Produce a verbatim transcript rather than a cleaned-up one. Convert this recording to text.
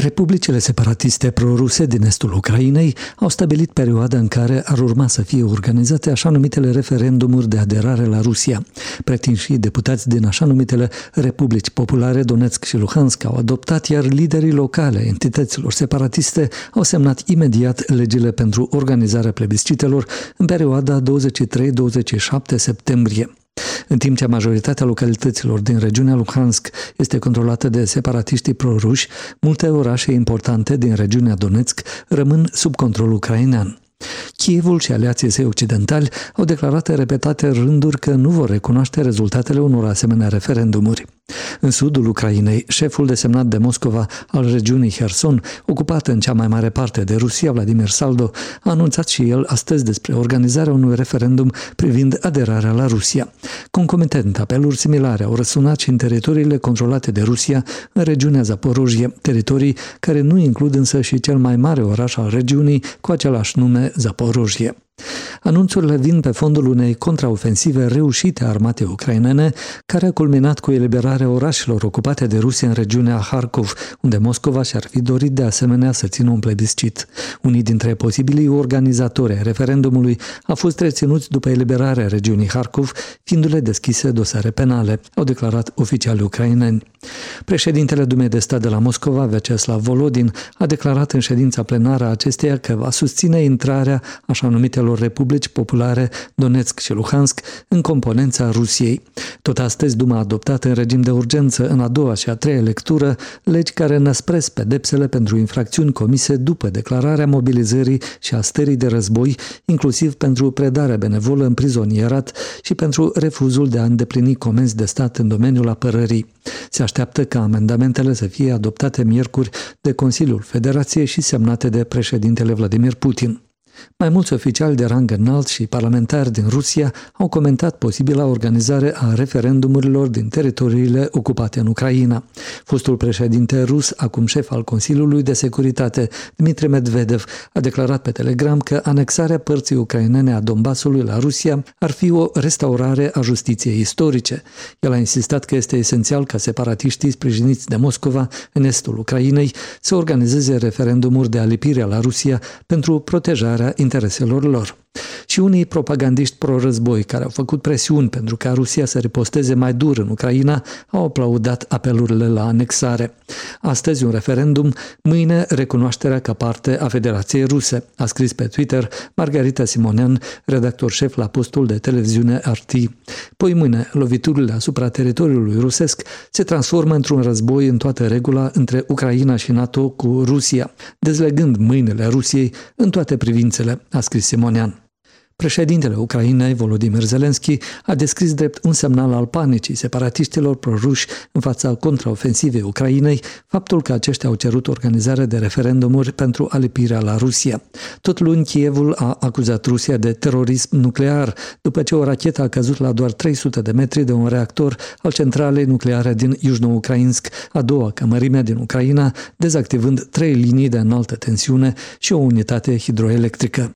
Republicile separatiste proruse din estul Ucrainei au stabilit perioada în care ar urma să fie organizate așa numitele referendumuri de aderare la Rusia. Pretinși deputați din așa numitele Republici Populare Donetsk și Luhansk au adoptat, iar liderii locale ai entităților separatiste au semnat imediat legile pentru organizarea plebiscitelor în perioada douăzeci și trei douăzeci și șapte septembrie. În timp ce majoritatea localităților din regiunea Luhansk este controlată de separatiștii proruși, multe orașe importante din regiunea Donetsk rămân sub control ucrainean. Kievul și aliații săi occidentali au declarat în repetate rânduri că nu vor recunoaște rezultatele unor asemenea referendumuri. În sudul Ucrainei, șeful desemnat de Moscova al regiunii Herson, ocupată în cea mai mare parte de Rusia, Vladimir Saldo, a anunțat și el astăzi despre organizarea unui referendum privind aderarea la Rusia. Concomitent, apeluri similare au răsunat și în teritoriile controlate de Rusia, în regiunea Zaporojie, teritorii care nu includ însă și cel mai mare oraș al regiunii cu același nume, Zaporojie. Anunțurile vin pe fondul unei contraofensive reușite a armatei ucrainene, care a culminat cu eliberarea orașelor ocupate de Rusia în regiunea Harkov, unde Moscova și-ar fi dorit de asemenea să țină un plebiscit. Unii dintre posibilii organizatori ai referendumului au fost reținuți după eliberarea regiunii Harkov, fiindu-le deschise dosare penale, au declarat oficialii ucraineni. Președintele Dumei de Stat de la Moscova, Vyacheslav Volodin, a declarat în ședința plenară a acesteia că va susține intrarea așa numitelor Republici Populare Donetsk și Luhansk în componența Rusiei. Tot astăzi, Duma a adoptat în regim de urgență, în a doua și a treia lectură, legi care năspresc pedepsele pentru infracțiuni comise după declararea mobilizării și a stării de război, inclusiv pentru predarea benevolă în prizonierat și pentru refuzul de a îndeplini comenzi de stat în domeniul apărării. Se așteaptă ca amendamentele să fie adoptate miercuri de Consiliul Federației și semnate de președintele Vladimir Putin. Mai mulți oficiali de rang înalt și parlamentari din Rusia au comentat posibila organizare a referendumurilor din teritoriile ocupate în Ucraina. Fostul președinte rus, acum șef al Consiliului de Securitate, Dmitri Medvedev, a declarat pe Telegram că anexarea părții ucrainene a Donbasului la Rusia ar fi o restaurare a justiției istorice. El a insistat că este esențial ca separatiștii sprijiniți de Moscova în estul Ucrainei să organizeze referendumuri de alipire la Rusia pentru protejarea intereselor lor. Și unii propagandiști pro-război care au făcut presiuni pentru ca Rusia să riposteze mai dur în Ucraina au aplaudat apelurile la anexare. Astăzi un referendum, mâine recunoașterea ca parte a Federației Ruse, a scris pe Twitter Margarita Simonean, redactor șef la postul de televiziune R T. Poi mâine, loviturile asupra teritoriului rusesc se transformă într-un război în toată regula între Ucraina și NATO cu Rusia, dezlegând mâinile Rusiei în toate privințele, a scris Simonean. Președintele Ucrainei, Volodymyr Zelensky, a descris drept un semnal al panicii separatiștilor proruși în fața contraofensivei Ucrainei faptul că aceștia au cerut organizarea de referendumuri pentru alipirea la Rusia. Tot luni, Kievul a acuzat Rusia de terorism nuclear, după ce o rachetă a căzut la doar trei sute de metri de un reactor al centralei nucleare din Yuzhno-Ukrainsk, a doua ca mărime din Ucraina, dezactivând trei linii de înaltă tensiune și o unitate hidroelectrică.